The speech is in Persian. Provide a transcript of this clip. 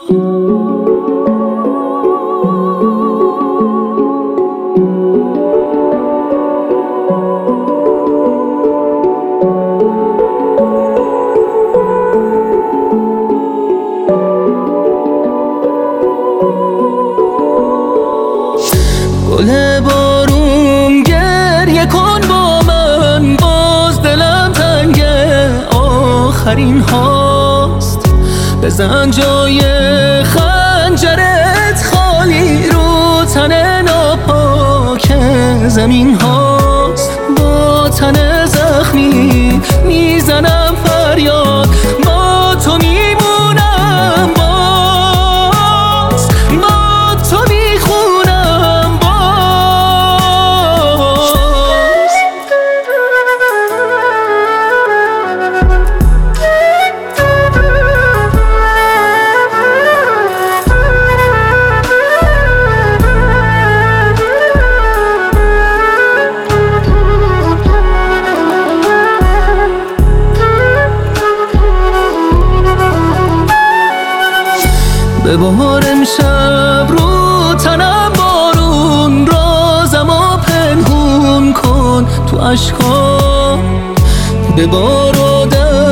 گل بارون گریه کن با من، باز دلم تنگه آخرین هاست. بزن جای خنجرت خالی رو تن ناپاک زمین هاست. با تن زخمی میزنم فریاد، با تو میمونم، باز با تو میخونم باز. ببار امشب رو تنم بارون، رازمو پنهون کن تو اشکام. ببار